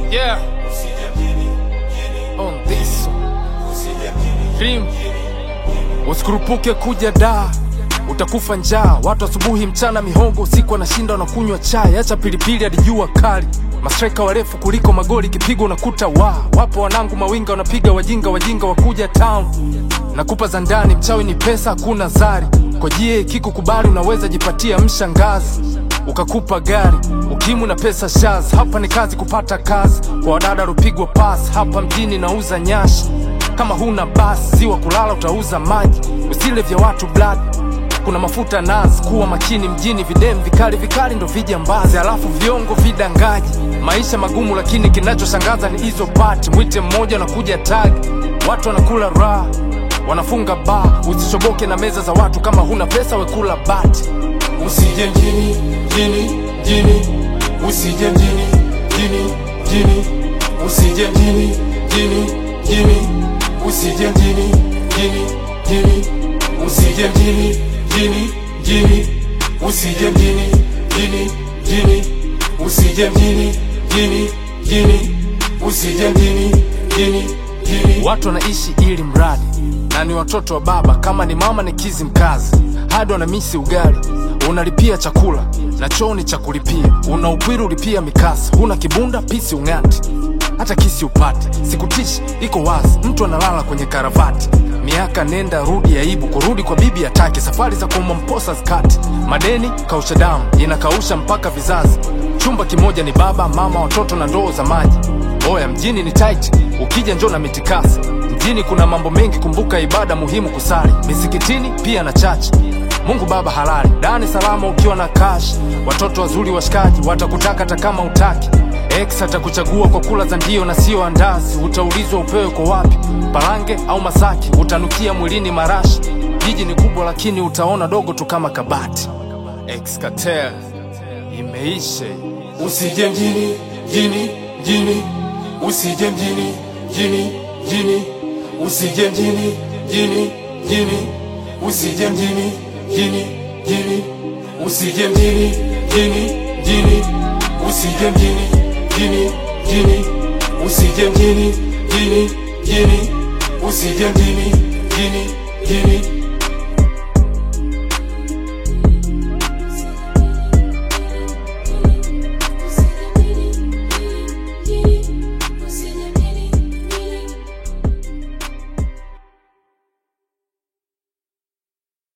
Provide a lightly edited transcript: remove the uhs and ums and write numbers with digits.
Yeah. On this Dream. Usikurupuke kuja da, utakufa njaa. Watu asubuhi mchana mihongo, usiku wanashinda wanakunywa chai. Acha pilipili hadi jua kali. Mastreka warefu kuliko magoli, kipigo unakuta wapo wanangu mawinga wanapiga wajinga wakuja town. Nakupa za ndani, mchawi ni pesa hakuna zari. Kwa jie kikukubali unaweza jipatia mshangazi, ukakupa gari, ukimu na pesa shaz. Hapa ni kazi kupata kazi, kwa wadada rupigwa pass. Hapa mjini nauza nyashi, kama huna basi ziwa kulala utauza maji. Usile vya watu blood, kuna mafuta nazi. Kuwa makini mjini, videm vikali ndo vijambazi. Alafu viongo vidangaji, maisha magumu lakini kinachoshangaza ni hizo party. Mwite mmoja na kuja tag, watu wanakula raha, wanafunga bar. Usishoboke na meza za watu, kama huna pesa wekula bati. Usije mjini, usije mjini, usije mjini, usije mjini, usije mjini, usije mjini, usije mjini, usije mjini. Watu wanaishi ili mradi, na ni watoto wa baba. Kama ni mama ni kizi mkazi, hadi wanamisi ugali. Unalipia chakula na choo ni cha kulipia. Una upwiru ulipia mikasa, huna kibunda pisi ungati, hata kisi upate. Sikutishi iko wazi, mtu analala kwenye karavati. Miaka nenda rudi, aibu kurudi kwa bibi atake. Safari za kuuma mposa zikati, madeni kausha damu inakausha mpaka vizazi. Chumba kimoja ni baba mama watoto na ndoo za maji. Oya mjini ni tight, ukija njoo na mitikasi. Mjini kuna mambo mengi, kumbuka ibada muhimu kusali. Misikitini pia na chachi, Mungu baba halali. Dani salama ukiwa na cash, watoto wazuri washikaji watakutaka hata kama utaki. Ex atakuchagua kwa kula za ndio na sio andazi. Utaulizwa upewe kwa wapi, Parange au Masaki. Utanukia mwilini marashi. Jiji ni kubwa lakini utaona dogo tu kama kabati. Ex Cartel imeisha. Usije mjini, usije mjini, usije mjini, usije mjini, usije mjini, usije mjini, usije mjini, usije mjini,